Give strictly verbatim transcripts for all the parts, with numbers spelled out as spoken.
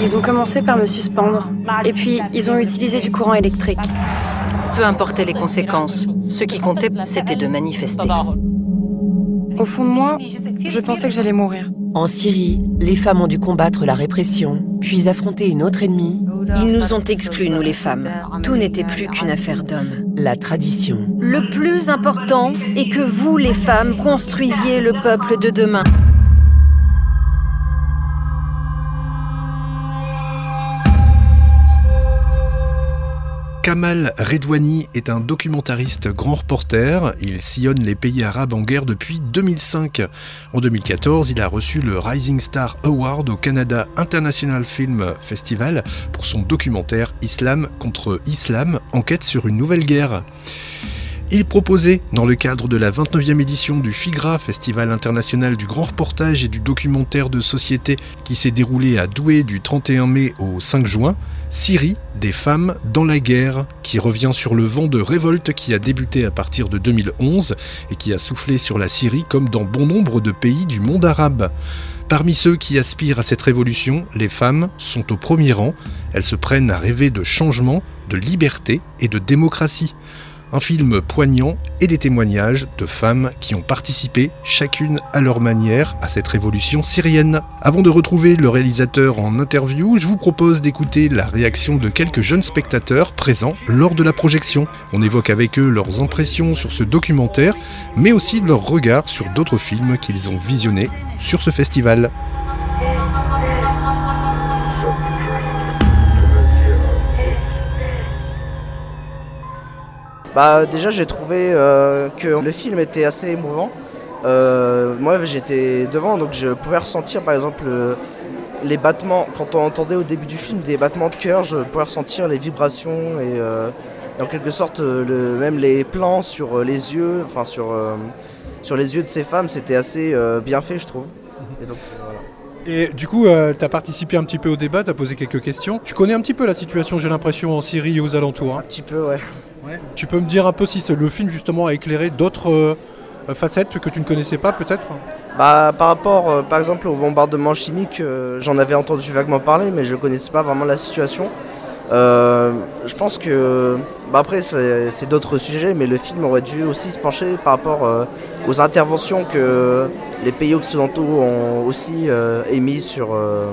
Ils ont commencé par me suspendre, et puis ils ont utilisé du courant électrique. Peu importaient les conséquences, ce qui comptait, c'était de manifester. Au fond de moi, je pensais que j'allais mourir. En Syrie, les femmes ont dû combattre la répression, puis affronter une autre ennemie. Ils nous ont exclus, nous les femmes. Tout n'était plus qu'une affaire d'hommes. La tradition. Le plus important est que vous, les femmes, construisiez le peuple de demain. Kamal Redouani est un documentariste grand reporter. Il sillonne les pays arabes en guerre depuis deux mille cinq. En deux mille quatorze, il a reçu le Rising Star Award au Canada International Film Festival pour son documentaire Islam contre Islam, enquête sur une nouvelle guerre. Il proposait, dans le cadre de la vingt-neuvième édition du FIGRA, Festival international du grand reportage et du documentaire de société qui s'est déroulé à Douai du trente et un mai au cinq juin, Syrie, des femmes dans la guerre, qui revient sur le vent de révolte qui a débuté à partir de deux mille onze et qui a soufflé sur la Syrie comme dans bon nombre de pays du monde arabe. Parmi ceux qui aspirent à cette révolution, les femmes sont au premier rang. Elles se prennent à rêver de changement, de liberté et de démocratie. Un film poignant et des témoignages de femmes qui ont participé, chacune à leur manière, à cette révolution syrienne. Avant de retrouver le réalisateur en interview, je vous propose d'écouter la réaction de quelques jeunes spectateurs présents lors de la projection. On évoque avec eux leurs impressions sur ce documentaire, mais aussi leur regard sur d'autres films qu'ils ont visionnés sur ce festival. Bah déjà j'ai trouvé euh, que le film était assez émouvant. Euh, moi j'étais devant donc je pouvais ressentir par exemple le, les battements. Quand on entendait au début du film des battements de cœur, je pouvais ressentir les vibrations et, euh, et en quelque sorte le, même les plans sur les yeux, enfin sur, euh, sur les yeux de ces femmes, c'était assez euh, bien fait je trouve. Et donc, voilà. Et du coup, euh, tu as participé un petit peu au débat, tu as posé quelques questions. Tu connais un petit peu la situation, j'ai l'impression, en Syrie et aux alentours. Hein. Un petit peu, ouais. ouais. Tu peux me dire un peu si le film, justement, a éclairé d'autres euh, facettes que tu ne connaissais pas, peut-être ? Bah, par rapport, euh, par exemple, au bombardement chimique, euh, j'en avais entendu vaguement parler, mais je ne connaissais pas vraiment la situation. Euh, je pense que, bah après c'est, c'est d'autres sujets, mais le film aurait dû aussi se pencher par rapport euh, aux interventions que les pays occidentaux ont aussi euh, émises sur, euh,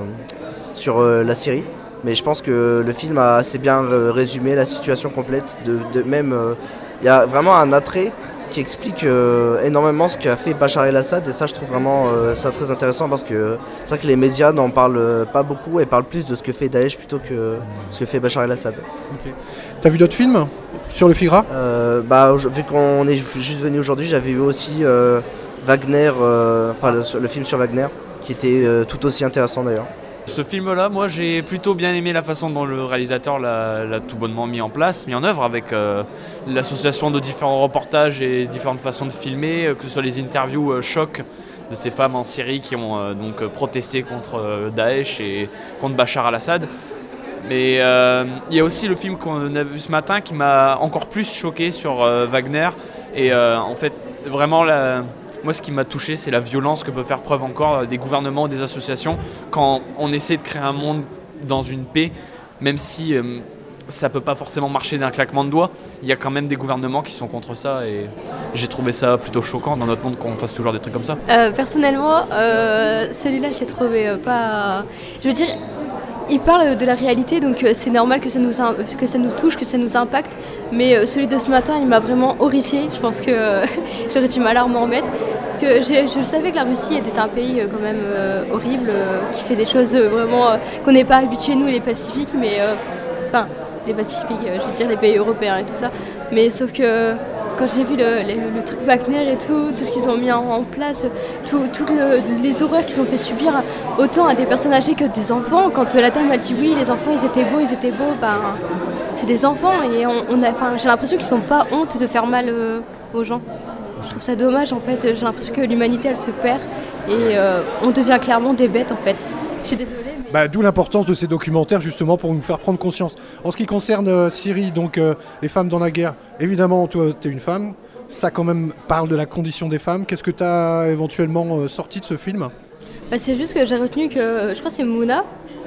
sur euh, la Syrie. Mais je pense que le film a assez bien résumé la situation complète. De, de même, il euh, y a vraiment un attrait qui explique euh, énormément ce qu'a fait Bachar el-Assad, et ça je trouve vraiment euh, ça très intéressant parce que c'est vrai que les médias n'en parlent pas beaucoup et parlent plus de ce que fait Daesh plutôt que ce que fait Bachar el-Assad. Okay. T'as vu d'autres films sur le FIGRA ? euh, bah, Vu qu'on est juste venu aujourd'hui, j'avais vu aussi euh, Wagner, euh, enfin le, le film sur Wagner, qui était euh, tout aussi intéressant d'ailleurs. Ce film-là, moi j'ai plutôt bien aimé la façon dont le réalisateur l'a, l'a tout bonnement mis en place, mis en œuvre avec euh, l'association de différents reportages et différentes façons de filmer, euh, que ce soit les interviews euh, choc de ces femmes en Syrie qui ont euh, donc protesté contre euh, Daesh et contre Bachar el-Assad. Mais euh, il y a aussi le film qu'on a vu ce matin qui m'a encore plus choqué sur euh, Wagner et euh, en fait vraiment la... Moi, ce qui m'a touché, c'est la violence que peuvent faire preuve encore des gouvernements, des associations, quand on essaie de créer un monde dans une paix, même si euh, ça ne peut pas forcément marcher d'un claquement de doigts. Il y a quand même des gouvernements qui sont contre ça, et j'ai trouvé ça plutôt choquant dans notre monde qu'on fasse toujours des trucs comme ça. Euh, personnellement, euh, celui-là, j'ai trouvé euh, pas... Je veux dire... Il parle de la réalité, donc euh, c'est normal que ça, nous a, que ça nous touche, que ça nous impacte. Mais euh, celui de ce matin, il m'a vraiment horrifiée. Je pense que euh, j'aurais du mal à m'en remettre. Parce que j'ai, je savais que la Russie était un pays euh, quand même euh, horrible, euh, qui fait des choses euh, vraiment euh, qu'on n'est pas habitués, nous, les Pacifiques. Mais euh, enfin, les Pacifiques, euh, je veux dire les pays européens et tout ça. Mais sauf que... Quand j'ai vu le, le, le truc Wagner et tout, tout ce qu'ils ont mis en, en place, toutes le, les horreurs qu'ils ont fait subir autant à des personnes âgées que des enfants. Quand la dame a dit oui, les enfants ils étaient beaux, ils étaient beaux, ben c'est des enfants et on, on a, j'ai l'impression qu'ils n'ont pas honte de faire mal euh, aux gens. Je trouve ça dommage en fait, j'ai l'impression que l'humanité elle se perd et euh, on devient clairement des bêtes en fait. Je suis désolée. Bah, d'où l'importance de ces documentaires justement pour nous faire prendre conscience. En ce qui concerne euh, Syrie, donc euh, les femmes dans la guerre, évidemment toi tu es une femme, ça quand même parle de la condition des femmes. Qu'est-ce que tu as éventuellement euh, sorti de ce film ? Bah, c'est juste que j'ai retenu que, je crois que c'est Mouna,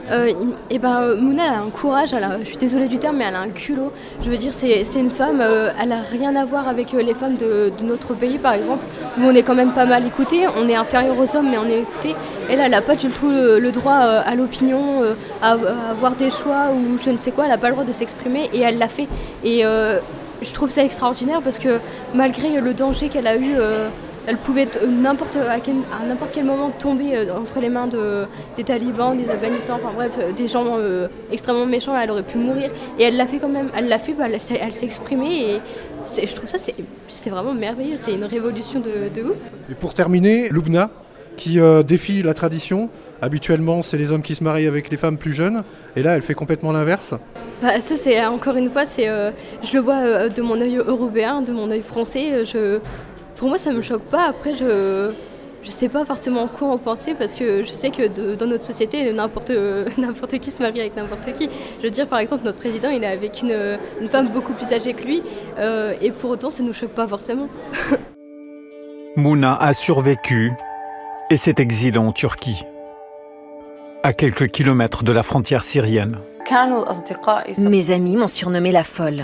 Euh, et ben Mouna, elle a un courage, elle a, je suis désolée du terme, mais elle a un culot. Je veux dire, c'est, c'est une femme, euh, elle n'a rien à voir avec euh, les femmes de, de notre pays, par exemple, où on est quand même pas mal écoutés, on est inférieur aux hommes, mais on est écoutés. Elle, elle n'a pas du tout le, le droit euh, à l'opinion, euh, à, à avoir des choix ou je ne sais quoi, elle n'a pas le droit de s'exprimer et elle l'a fait. Et euh, je trouve ça extraordinaire parce que malgré le danger qu'elle a eu, euh, elle pouvait t- n'importe, à, quel, à n'importe quel moment tomber euh, entre les mains de, des talibans, des Afghanistan, enfin bref, euh, des gens euh, extrêmement méchants, elle aurait pu mourir. Et elle l'a fait quand même, elle l'a fait, bah, elle, elle s'est exprimée et c'est, je trouve ça c'est, c'est vraiment merveilleux, c'est une révolution de, de ouf. Et pour terminer, Lubna, qui euh, défie la tradition. Habituellement, c'est les hommes qui se marient avec les femmes plus jeunes, et là, elle fait complètement l'inverse. Bah, ça, c'est encore une fois, c'est, euh, je le vois euh, de mon œil européen, de mon œil français. Je, pour moi, ça me choque pas. Après, je je sais pas forcément quoi en penser parce que je sais que de, dans notre société, n'importe euh, n'importe qui se marie avec n'importe qui. Je veux dire, par exemple, notre président, il est avec une, une femme beaucoup plus âgée que lui, euh, et pour autant, ça nous choque pas forcément. Mouna a survécu et s'est exilée en Turquie, à quelques kilomètres de la frontière syrienne. Mes amis m'ont surnommée la folle.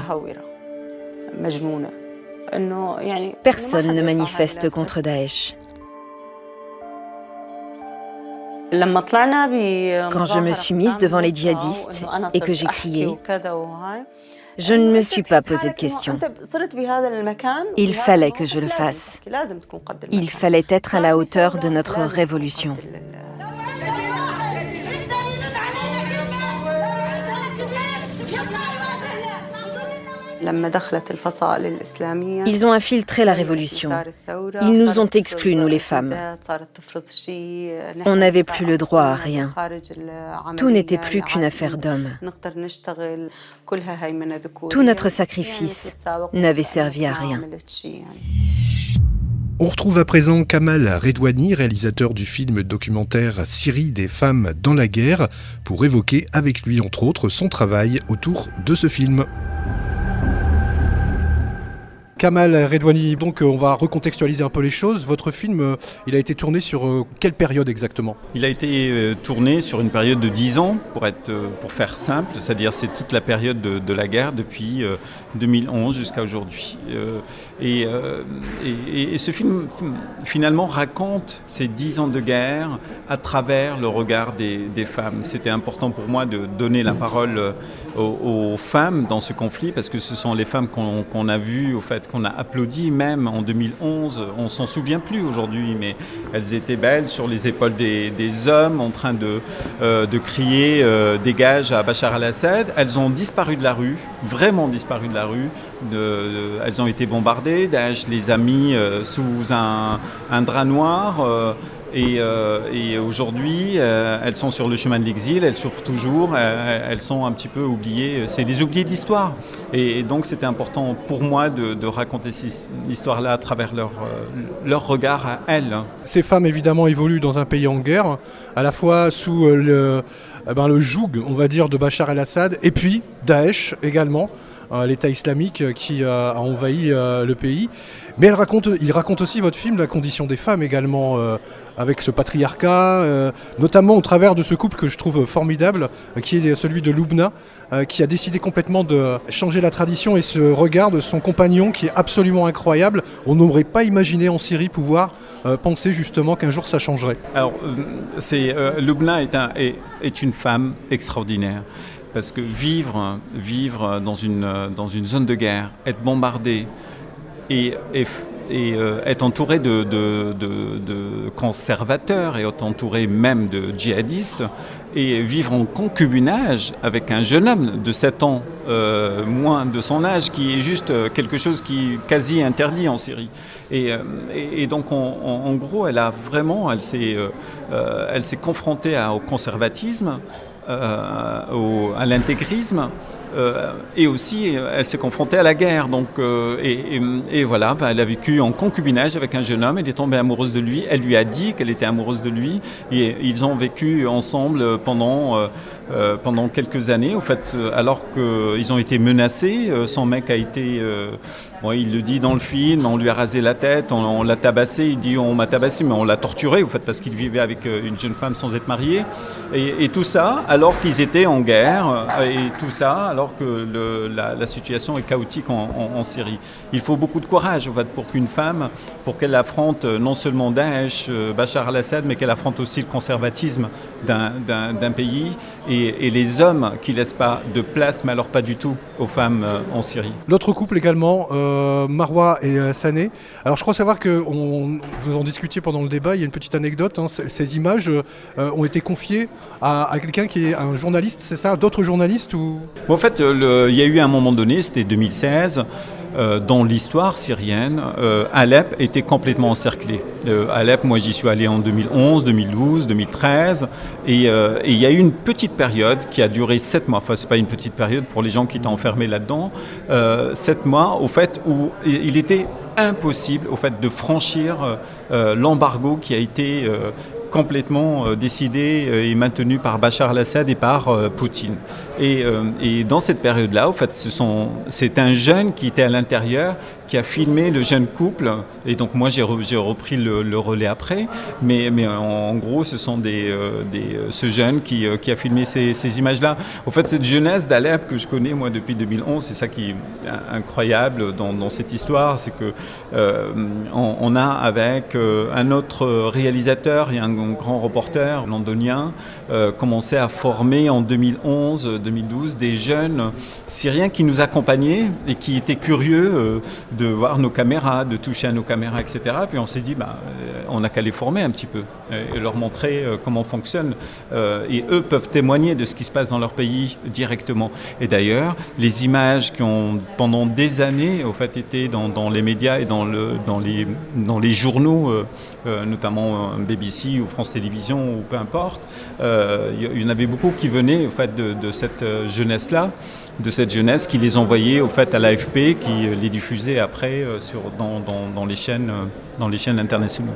Personne ne manifeste contre Daesh. Quand je me suis mise devant les djihadistes et que j'ai crié, je ne me suis pas posé de questions. Il fallait que je le fasse. Il fallait être à la hauteur de notre révolution. Ils ont infiltré la révolution. Ils nous ont exclus, nous les femmes. On n'avait plus le droit à rien. Tout n'était plus qu'une affaire d'hommes. Tout notre sacrifice n'avait servi à rien. On retrouve à présent Kamal Redouani, réalisateur du film documentaire Syrie des femmes dans la guerre, pour évoquer avec lui, entre autres, son travail autour de ce film. Kamal Redouani, donc on va recontextualiser un peu les choses. Votre film, il a été tourné sur quelle période exactement ? Il a été tourné sur une période de dix ans, pour, être, pour faire simple, c'est-à-dire c'est toute la période de, de la guerre depuis deux mille onze jusqu'à aujourd'hui. Et, et, et ce film, finalement, raconte ces dix ans de guerre à travers le regard des, des femmes. C'était important pour moi de donner la parole aux, aux femmes dans ce conflit, parce que ce sont les femmes qu'on, qu'on a vues, au fait, qu'on a applaudi même en deux mille onze, on s'en souvient plus aujourd'hui, mais elles étaient belles sur les épaules des, des hommes en train de, euh, de crier euh, dégage à Bachar al-Assad. Elles ont disparu de la rue, vraiment disparu de la rue, de, de, elles ont été bombardées, Daesh les a mis euh, sous un, un drap noir. Euh, Et, euh, et aujourd'hui, euh, elles sont sur le chemin de l'exil, elles souffrent toujours, elles, elles sont un petit peu oubliées, c'est des oubliés de l'histoire. Et, et donc c'était important pour moi de, de raconter cette histoire-là à travers leur, euh, leur regard à elles. Ces femmes évidemment évoluent dans un pays en guerre, à la fois sous le, eh ben, le joug, on va dire, de Bachar el-Assad, et puis Daesh également, euh, l'État islamique qui euh, a envahi euh, le pays. Mais elle raconte, il raconte aussi, votre film, la condition des femmes également, euh, avec ce patriarcat, euh, notamment au travers de ce couple que je trouve formidable, euh, qui est celui de Lubna, euh, qui a décidé complètement de changer la tradition, et ce regard de son compagnon qui est absolument incroyable. On n'aurait pas imaginé en Syrie pouvoir euh, penser justement qu'un jour ça changerait. Alors, c'est, euh, Lubna est, un, est, est une femme extraordinaire. Parce que vivre, vivre dans une, dans une zone de guerre, être bombardé, et, et, et euh, être entouré de, de, de, de conservateurs et être entouré même de djihadistes et vivre en concubinage avec un jeune homme de sept ans, euh, moins de son âge, qui est juste quelque chose qui est quasi interdit en Syrie. Et, et, et donc, on, on, en gros, elle a vraiment, elle s'est, euh, elle s'est confrontée à, au conservatisme, euh, au, à l'intégrisme, euh, et aussi elle s'est confrontée à la guerre. Donc, euh, et, et, et voilà, ben, elle a vécu en concubinage avec un jeune homme, elle est tombée amoureuse de lui, elle lui a dit qu'elle était amoureuse de lui, et ils ont vécu ensemble pendant, euh, euh, pendant quelques années, au fait, alors qu'ils ont été menacés. Son mec a été, euh, bon, il le dit dans le film, on lui a rasé la tête, on, on l'a tabassé, il dit on m'a tabassé, mais on l'a torturé, au fait, parce qu'il vivait avec une jeune femme sans être marié, et, et tout ça alors qu'ils étaient en guerre, et tout ça alors que le, la, la situation est chaotique en, en, en Syrie. Il faut beaucoup de courage, en fait, pour qu'une femme, pour qu'elle affronte non seulement Daesh, Bachar al-Assad, mais qu'elle affronte aussi le conservatisme d'un, d'un, d'un pays, et, et les hommes qui ne laissent pas de place, mais alors pas du tout, aux femmes en Syrie. L'autre couple également, euh, Marwa et euh, Sané. Alors je crois savoir que on, vous en discutiez pendant le débat, il y a une petite anecdote, hein, c- ces images euh, ont été confiées à, à quelqu'un qui est un journaliste, c'est ça, d'autres journalistes ou... Bon, en fait, le, il y a eu un moment donné, c'était deux mille seize, euh, dans l'histoire syrienne, euh, Alep était complètement encerclé. Euh, Alep, moi j'y suis allé en deux mille onze, deux mille douze, deux mille treize, et, euh, et il y a eu une petite période qui a duré sept mois, enfin c'est pas une petite période pour les gens qui étaient enfermés là-dedans, euh, sept mois au fait où il était impossible au fait de franchir euh, l'embargo qui a été euh, complètement euh, décidé euh, et maintenu par Bachar al-Assad et par euh, Poutine. Et, euh, et dans cette période-là, au fait, ce sont, c'est un jeune qui était à l'intérieur, qui a filmé le jeune couple. Et donc moi, j'ai, re, j'ai repris le, le relais après. Mais, mais en, en gros, ce sont des, euh, des, euh, ce jeune qui, euh, qui a filmé ces, ces images-là. Au fait, cette jeunesse d'Alep que je connais moi depuis deux mille onze, c'est ça qui est incroyable dans, dans cette histoire, c'est que euh, on, on a avec euh, un autre réalisateur et un, un grand reporter londonien euh, commencé à former en deux mille onze, deux mille douze des jeunes Syriens qui nous accompagnaient et qui étaient curieux euh, de voir nos caméras, de toucher à nos caméras, et cetera. Puis on s'est dit, bah, on n'a qu'à les former un petit peu et leur montrer euh, comment fonctionne. Euh, et eux peuvent témoigner de ce qui se passe dans leur pays directement. Et d'ailleurs, les images qui ont pendant des années, au fait, été dans, dans les médias et dans, le, dans, les, dans les journaux, euh, euh, notamment B B C ou France Télévisions ou peu importe, euh, il y en avait beaucoup qui venaient, au fait, de, de cette jeunesse-là, de cette jeunesse qui les envoyait au fait à l'A F P, qui les diffusait après euh, sur, dans, dans, dans, les chaînes, euh, dans les chaînes internationales.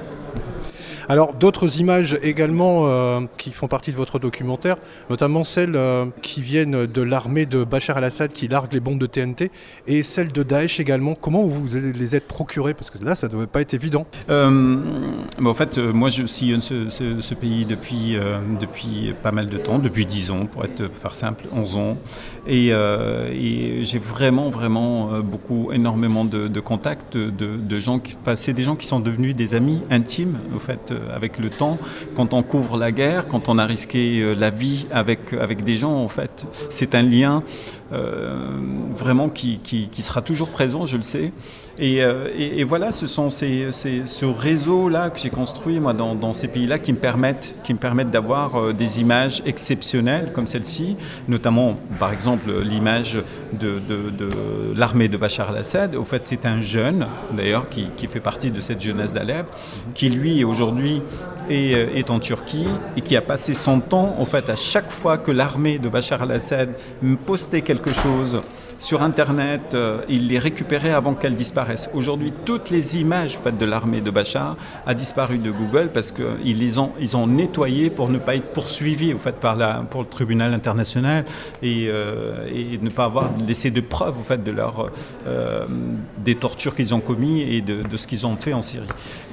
Alors d'autres images également euh, qui font partie de votre documentaire, notamment celles euh, qui viennent de l'armée de Bachar al-Assad qui largue les bombes de T N T, et celles de Daesh également. Comment vous les êtes procurées? Parce que là, ça ne devait pas être évident. Euh, bah en fait, euh, moi je sillonne ce, ce, ce pays depuis, euh, depuis pas mal de temps, depuis dix ans, pour être faire simple, onze ans. Et, euh, et j'ai vraiment, vraiment euh, beaucoup, énormément de, de contacts, de, de gens qui, enfin, c'est des gens qui sont devenus des amis intimes, au fait, avec le temps, quand on couvre la guerre, quand on a risqué la vie avec, avec des gens, en fait, c'est un lien euh, vraiment qui, qui, qui sera toujours présent, je le sais. Et, euh, et, et voilà, ce sont ces, ces, ce réseau-là que j'ai construit moi dans, dans ces pays-là qui me permettent, qui me permettent d'avoir euh, des images exceptionnelles comme celle-ci, notamment, par exemple, l'image de, de, de l'armée de Bachar al-Assad. Au fait, c'est un jeune, d'ailleurs, qui, qui fait partie de cette jeunesse d'Alep, qui lui aujourd'hui est, est en Turquie et qui a passé son temps, en fait, à chaque fois que l'armée de Bachar al-Assad postait quelque chose sur Internet, euh, il les récupérait avant qu'elles disparaissent. Aujourd'hui, toutes les images en fait, de l'armée de Bachar a disparu de Google parce qu'ils les ont, ils ont nettoyé pour ne pas être poursuivis en fait, par la, pour le tribunal international et, euh, et ne pas avoir laissé de preuves en fait, de leur, euh, des tortures qu'ils ont commis et de, de ce qu'ils ont fait en Syrie.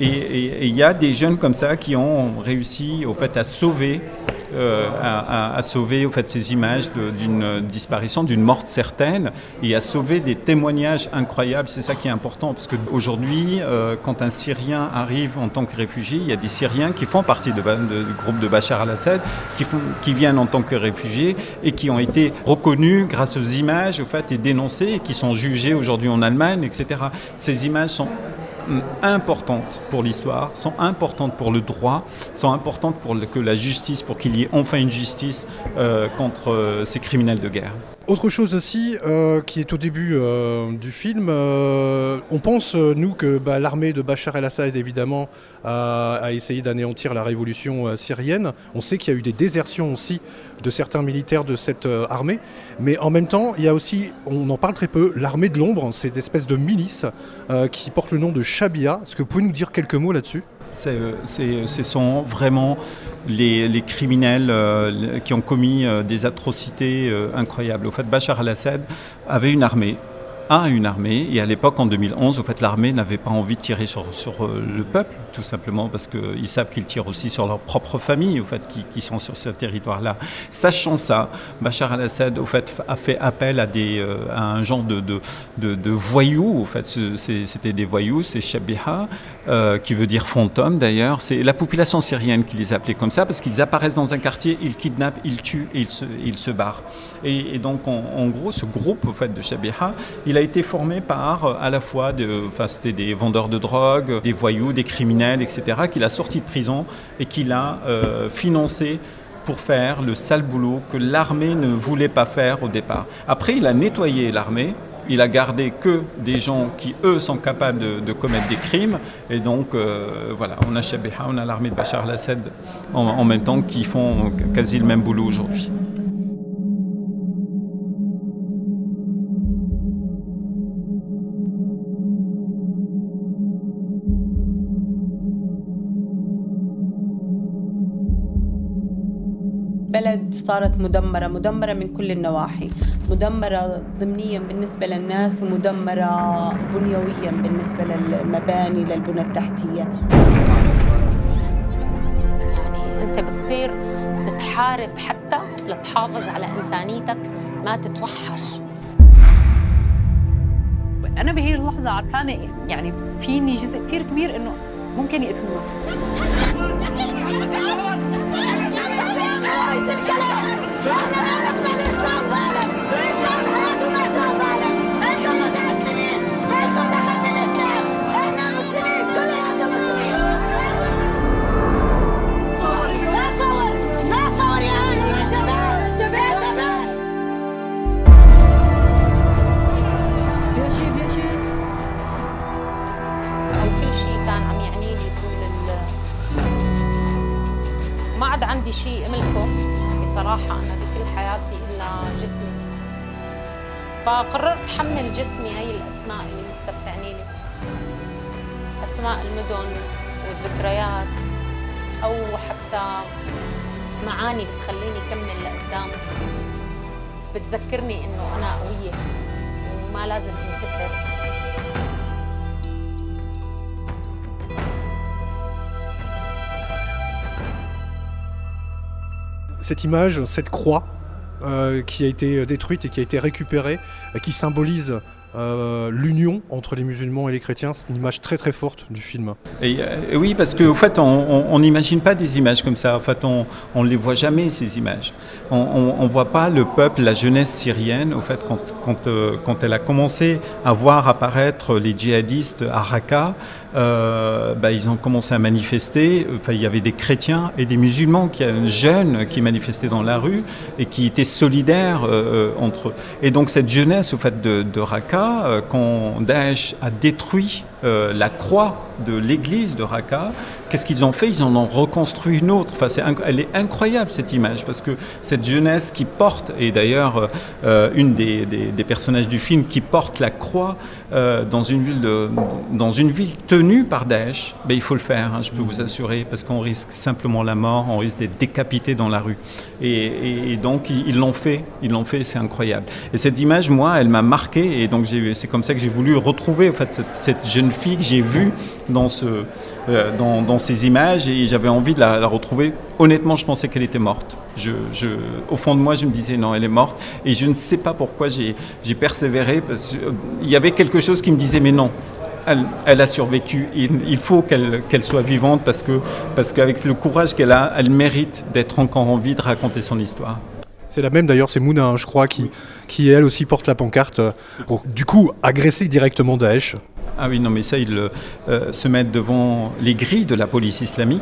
Et il y a des jeunes comme ça qui ont réussi au fait, à sauver, euh, à, à, à sauver au fait, ces images de, d'une disparition, d'une morte certaine, et à sauver des témoignages incroyables. C'est ça qui est important, parce qu'aujourd'hui, euh, quand un Syrien arrive en tant que réfugié, il y a des Syriens qui font partie de, de, du groupe de Bachar al-Assad, qui, font, qui viennent en tant que réfugiés et qui ont été reconnus grâce aux images, au fait, et dénoncés, et qui sont jugés aujourd'hui en Allemagne, et cetera. Ces images sont importantes pour l'histoire, sont importantes pour le droit, sont importantes pour le, que la justice, pour qu'il y ait enfin une justice euh, contre euh, ces criminels de guerre. Autre chose aussi, euh, qui est au début euh, du film, euh, on pense, euh, nous, que bah, l'armée de Bachar el-Assad, évidemment, a, a essayé d'anéantir la révolution euh, syrienne. On sait qu'il y a eu des désertions aussi de certains militaires de cette euh, armée. Mais en même temps, il y a aussi, on en parle très peu, l'armée de l'ombre, cette espèce de milice euh, qui porte le nom de Shabia. Est-ce que vous pouvez nous dire quelques mots là-dessus ? C'est, c'est, ce sont vraiment les, les criminels euh, qui ont commis euh, des atrocités euh, incroyables. Au fait, Bachar el-Assad avait une armée, a une armée, et à l'époque, en deux mille onze, au fait, l'armée n'avait pas envie de tirer sur, sur euh, le peuple, tout simplement parce qu'ils savent qu'ils tirent aussi sur leur propre famille, au fait, qui, qui sont sur ce territoire-là. Sachant ça, Bachar el-Assad, au fait, a fait appel à, des, euh, à un genre de, de, de, de voyous, au fait, c'est, c'était des voyous, c'est Shabiha, euh, qui veut dire fantôme d'ailleurs. C'est la population syrienne qui les appelait comme ça, parce qu'ils apparaissent dans un quartier, ils kidnappent, ils tuent et ils se, ils se barrent. Et, et donc, en, en gros, ce groupe, au fait, de Shabiha, il a été formé par, à la fois, de, enfin, c'était des vendeurs de drogue, des voyous, des criminels, et cetera, qu'il a sorti de prison et qu'il a euh, financé pour faire le sale boulot que l'armée ne voulait pas faire au départ. Après, il a nettoyé l'armée. Il a gardé que des gens qui, eux, sont capables de, de commettre des crimes. Et donc, euh, voilà, on a Shabiha, on a l'armée de Bachar el-Assad en, en même temps qui font quasi le même boulot aujourd'hui. بلد صارت مدمرة مدمرة من كل النواحي مدمرة ضمنيا بالنسبة للناس ومدمرة بنيويا بالنسبة للمباني للبنى التحتية يعني أنت بتصير بتحارب حتى لتحافظ على إنسانيتك ما تتوحش. أنا بهي اللحظة عرفانة يعني فيني جزء كتير كبير إنه ممكن يقتلونا. ايش الكلام؟ احنا ما نقبل الاسلام ظالم، الاسلام حياته ما كان ظالم، انتم متعسلمين، ما لكم دخل بالاسلام، احنا مسلمين، كلنا مسلمين. لا تصور، لا تصور يا اهل يا جماعة، يا جماعة. بيشي بيشي. أو كل شيء كان عم يعنيني طول ال ما عاد عندي شيء أملكه بصراحة أنا بكل حياتي إلا جسمي فقررت حمل جسمي هاي الأسماء اللي لسه بتعنيني أسماء المدن والذكريات أو حتى معاني بتخليني كمل لقدام بتذكرني إنه أنا قوية وما لازم انكسر. Cette image, cette croix euh, qui a été détruite et qui a été récupérée, euh, qui symbolise euh, l'union entre les musulmans et les chrétiens, c'est une image très très forte du film. Et, euh, oui, parce qu'au fait, on n'imagine pas des images comme ça. En fait, on ne les voit jamais, ces images. On ne voit pas le peuple, la jeunesse syrienne, au fait, quand, quand, euh, quand elle a commencé à voir apparaître les djihadistes à Raqqa, Euh, bah, ils ont commencé à manifester. Enfin, il y avait des chrétiens et des musulmans, qui, jeunes, qui manifestaient dans la rue et qui étaient solidaires euh, entre eux. Et donc cette jeunesse, au fait, de, de Raqqa, euh, quand Daesh a détruit euh, la croix de l'église de Raqqa, qu'est-ce qu'ils ont fait? Ils en ont reconstruit une autre. Enfin, c'est, elle est incroyable, cette image, parce que cette jeunesse qui porte, et d'ailleurs euh, une des, des, des personnages du film qui porte la croix euh, dans une ville de, dans une ville tenue par Daesh, ben, il faut le faire, hein, je peux vous assurer, parce qu'on risque simplement la mort, on risque d'être décapité dans la rue. Et, et, et donc ils, ils l'ont fait, ils l'ont fait, c'est incroyable. Et cette image, moi, elle m'a marqué, et donc j'ai, c'est comme ça que j'ai voulu retrouver en fait cette, cette jeune fille que j'ai vue dans ce, euh, dans, dans ces images, et j'avais envie de la, la retrouver. Honnêtement, je pensais qu'elle était morte. Je, je, au fond de moi, je me disais non, elle est morte. Et je ne sais pas pourquoi j'ai, j'ai persévéré, parce qu'il y avait quelque chose qui me disait mais non. Elle, elle a survécu. Il, il faut qu'elle, qu'elle soit vivante parce que, parce qu'avec le courage qu'elle a, elle mérite d'être encore en vie, de raconter son histoire. C'est la même d'ailleurs, c'est Mouna, hein, je crois, qui, qui elle aussi porte la pancarte pour du coup agresser directement Daesh. Ah oui, non mais ça, ils euh, se mettent devant les grilles de la police islamique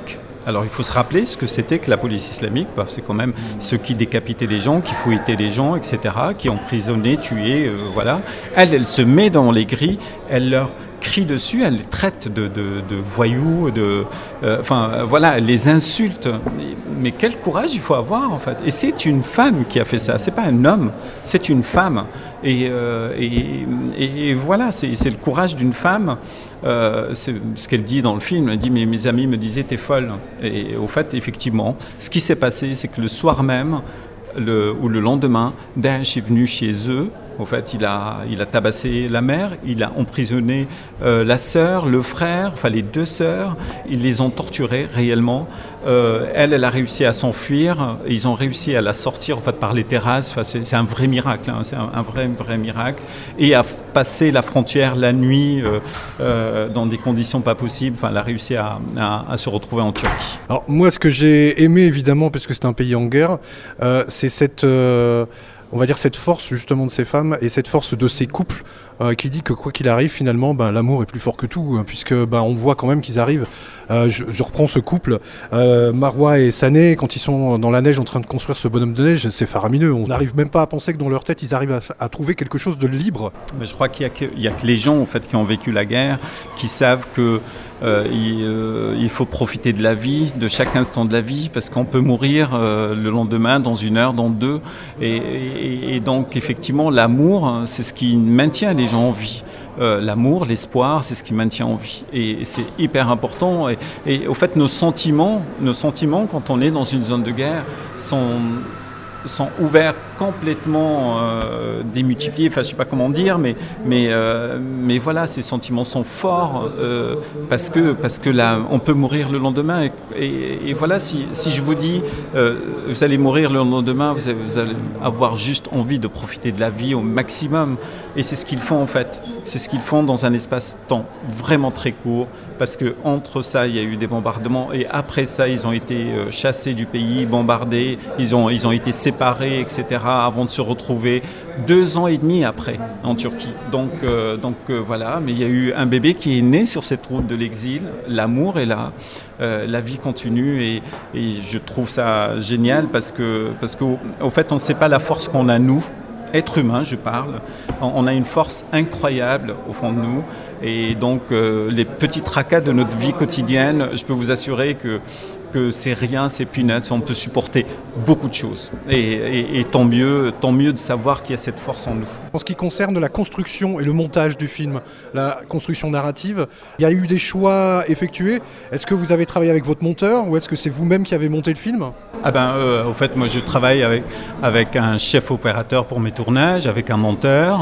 Alors il faut se rappeler ce que c'était que la police islamique, parce que c'est quand même ceux qui décapitaient les gens, qui fouettaient les gens, et cetera, qui emprisonnaient, tuaient, euh, voilà. Elle, elle se met dans les grilles, elle leur crie dessus, elle les traite de, de, de voyous, de, euh, enfin euh, voilà, elle les insulte. Mais, mais quel courage il faut avoir en fait. Et c'est une femme qui a fait ça, c'est pas un homme, c'est une femme. Et, euh, et, et, et voilà, c'est, c'est le courage d'une femme. Euh, c'est ce qu'elle dit dans le film. Elle dit mais mes amis me disaient t'es folle. Et au fait, effectivement, ce qui s'est passé, c'est que le soir même, le, ou le lendemain, Daesh est venu chez eux. Au fait, il a, il a tabassé la mère, il a emprisonné euh, la sœur, le frère, enfin les deux sœurs. Ils les ont torturés réellement. Euh, elle, elle a réussi à s'enfuir. Ils ont réussi à la sortir en fait, par les terrasses. Enfin, c'est, c'est un vrai miracle, hein, c'est un, un vrai, vrai miracle. Et à passer la frontière la nuit euh, euh, dans des conditions pas possibles. Enfin, elle a réussi à, à, à se retrouver en Turquie. Alors moi, ce que j'ai aimé évidemment, parce que c'est un pays en guerre, euh, c'est cette... Euh on va dire cette force justement de ces femmes et cette force de ces couples euh, qui dit que quoi qu'il arrive finalement ben, l'amour est plus fort que tout hein, puisque ben, on voit quand même qu'ils arrivent euh, je, je reprends ce couple euh, Marwa et Sané quand ils sont dans la neige en train de construire ce bonhomme de neige, c'est faramineux, on n'arrive même pas à penser que dans leur tête ils arrivent à, à trouver quelque chose de libre. Mais je crois qu'il y a, que, il y a que les gens en fait, qui ont vécu la guerre qui savent que euh, il, euh, il faut profiter de la vie, de chaque instant de la vie, parce qu'on peut mourir euh, le lendemain, dans une heure, dans deux, et, et, et donc effectivement l'amour c'est ce qui maintient les gens en vie. Euh, l'amour, l'espoir, c'est ce qui maintient en vie. Et, et c'est hyper important. Et, et au fait, nos sentiments, nos sentiments, quand on est dans une zone de guerre, sont, sont ouverts complètement euh, démultipliés. Enfin, je ne sais pas comment dire, mais, mais, euh, mais voilà, ces sentiments sont forts euh, parce que, parce que là, on peut mourir le lendemain. Et, et, et voilà, si, si je vous dis, euh, vous allez mourir le lendemain, vous allez, vous allez avoir juste envie de profiter de la vie au maximum. Et c'est ce qu'ils font en fait. C'est ce qu'ils font dans un espace-temps vraiment très court, parce que entre ça, il y a eu des bombardements, et après ça, ils ont été chassés du pays, bombardés, ils ont, ils ont été séparés, et cetera, avant de se retrouver deux ans et demi après en Turquie. Donc, euh, donc euh, voilà, mais il y a eu un bébé qui est né sur cette route de l'exil, l'amour est là, euh, la vie continue, et, et je trouve ça génial parce que, parce qu'au au fait, on ne sait pas la force qu'on a nous. Être humain, je parle, on a une force incroyable au fond de nous, et donc euh, les petits tracas de notre vie quotidienne, je peux vous assurer que, que c'est rien, c'est peanuts, on peut supporter beaucoup de choses, et, et, et tant mieux, tant mieux de savoir qu'il y a cette force en nous. En ce qui concerne la construction et le montage du film, la construction narrative, il y a eu des choix effectués. Est-ce que vous avez travaillé avec votre monteur, ou est-ce que c'est vous-même qui avez monté le film ? Ah ben, euh, au fait, moi je travaille avec, avec un chef opérateur pour mes tournages, avec un monteur.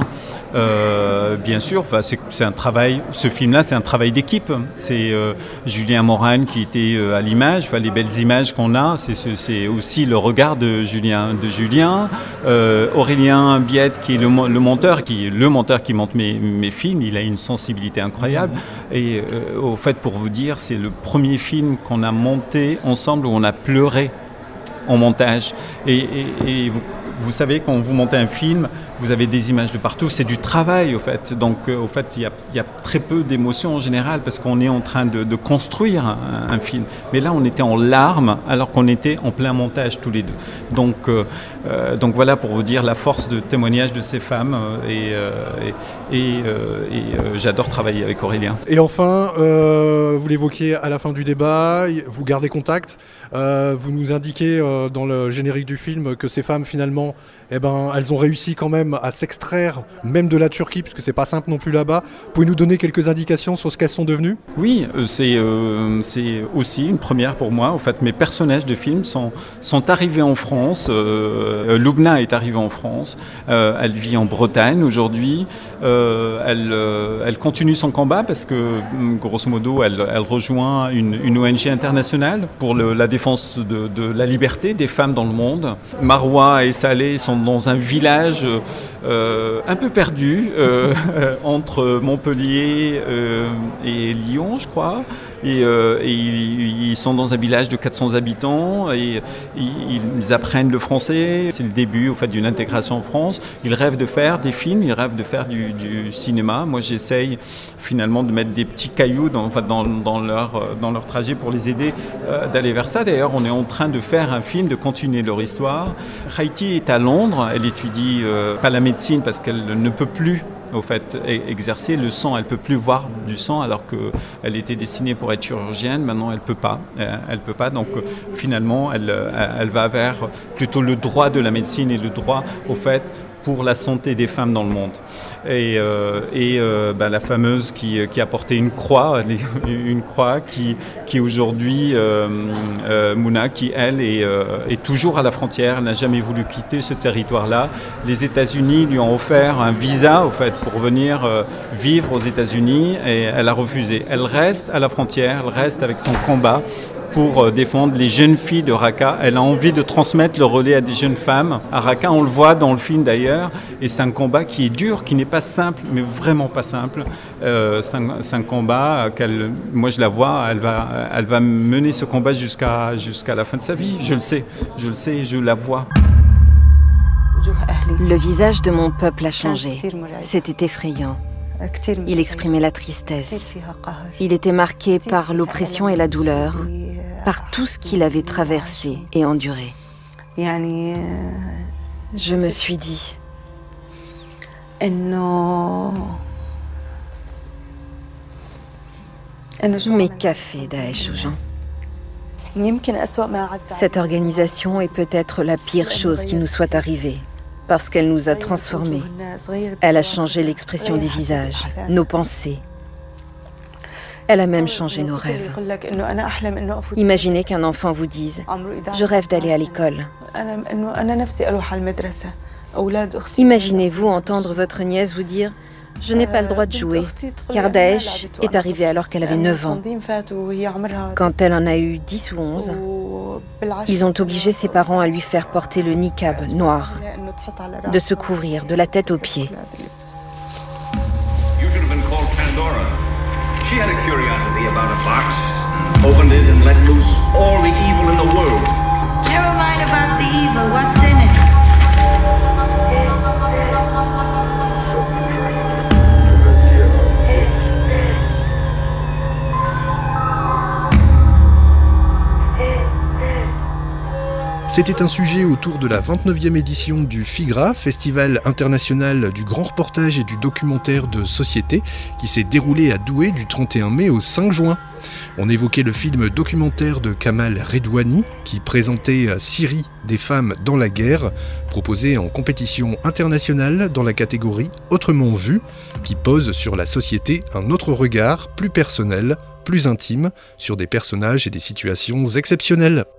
Euh, bien sûr, c'est, c'est un travail, ce film-là, c'est un travail d'équipe. C'est euh, Julien Morane qui était euh, à l'image, enfin, les belles images qu'on a, c'est, c'est aussi le regard de Julien. De Julien. Euh, Aurélien Biette, qui est le, le monteur, qui est le monteur qui monte mes, mes films, il a une sensibilité incroyable. Et euh, au fait, pour vous dire, c'est le premier film qu'on a monté ensemble où on a pleuré en montage. Et, et, et vous, vous savez, quand vous montez un film, vous avez des images de partout, c'est du travail au fait. Donc euh, au fait, il y a, il y a très peu d'émotions en général parce qu'on est en train de, de construire un, un film. Mais là, on était en larmes alors qu'on était en plein montage tous les deux. Donc, euh, euh, donc voilà pour vous dire la force de témoignage de ces femmes. Euh, et euh, et, et, euh, et euh, j'adore travailler avec Aurélien. Et enfin, euh, vous l'évoquiez à la fin du débat, vous gardez contact. Euh, vous nous indiquez euh, dans le générique du film que ces femmes finalement, eh ben, elles ont réussi quand même à s'extraire même de la Turquie, puisque c'est pas simple non plus là-bas. Pouvez-vous nous donner quelques indications sur ce qu'elles sont devenues ? Oui, euh, c'est, euh, c'est aussi une première pour moi. En fait, mes personnages de film sont, sont arrivés en France. Euh, Lubna est arrivée en France. Euh, elle vit en Bretagne aujourd'hui. Euh, elle, euh, elle continue son combat parce que, grosso modo, elle, elle rejoint une, une O N G internationale pour le, la défense de, de la liberté des femmes dans le monde. Marwa et Saleh sont dans un village euh, un peu perdu euh, entre Montpellier euh, et Lyon, je crois. et, euh, et ils, ils sont dans un village de quatre cents habitants et ils, ils apprennent le français. C'est le début au fait, d'une intégration en France. Ils rêvent de faire des films, ils rêvent de faire du, du cinéma. Moi, j'essaye finalement de mettre des petits cailloux dans, enfin, dans, dans, leur, dans leur trajet pour les aider euh, d'aller vers ça. D'ailleurs, on est en train de faire un film, de continuer leur histoire. Haïti est à Londres. Elle étudie euh, pas la médecine parce qu'elle ne peut plus au fait, exercer le sang. Elle ne peut plus voir du sang alors qu'elle était destinée pour être chirurgienne. Maintenant, elle ne peut pas. Elle peut pas. Donc, finalement, elle, elle va vers plutôt le droit de la médecine et le droit, au fait, pour la santé des femmes dans le monde. Et, euh, et euh, bah, la fameuse qui, qui a porté une croix, une croix qui, qui aujourd'hui, euh, euh, Mouna, qui elle est, euh, est toujours à la frontière, elle n'a jamais voulu quitter ce territoire-là. Les États-Unis lui ont offert un visa, au fait, pour venir euh, vivre aux États-Unis et elle a refusé. Elle reste à la frontière, elle reste avec son combat pour défendre les jeunes filles de Raqqa. Elle a envie de transmettre le relais à des jeunes femmes. À Raqqa, on le voit dans le film d'ailleurs, et c'est un combat qui est dur, qui n'est pas simple, mais vraiment pas simple. Euh, c'est, un, c'est un combat qu'elle, moi je la vois, elle va, elle va mener ce combat jusqu'à, jusqu'à la fin de sa vie. Je le sais, je le sais, je la vois. Le visage de mon peuple a changé. C'était effrayant. Il exprimait la tristesse. Il était marqué par l'oppression et la douleur, par tout ce qu'il avait traversé et enduré. Je me suis dit, mais qu'a fait Daesh aux gens ? Cette organisation est peut-être la pire chose qui nous soit arrivée, parce qu'elle nous a transformés. Elle a changé l'expression des visages, nos pensées. Elle a même changé nos rêves. Imaginez qu'un enfant vous dise « Je rêve d'aller à l'école ». Imaginez-vous entendre votre nièce vous dire « Je n'ai pas le droit de jouer », car Daesh est arrivé alors qu'elle avait neuf ans. Quand elle en a eu dix ou onze, ils ont obligé ses parents à lui faire porter le niqab noir, de se couvrir de la tête aux pieds. C'était un sujet autour de la vingt-neuvième édition du FIGRA, Festival international du grand reportage et du documentaire de société, qui s'est déroulé à Douai du trente et un mai au cinq juin. On évoquait le film documentaire de Kamal Redouani, qui présentait Syrie des femmes dans la guerre, proposé en compétition internationale dans la catégorie Autrement vu, qui pose sur la société un autre regard plus personnel, plus intime, sur des personnages et des situations exceptionnelles.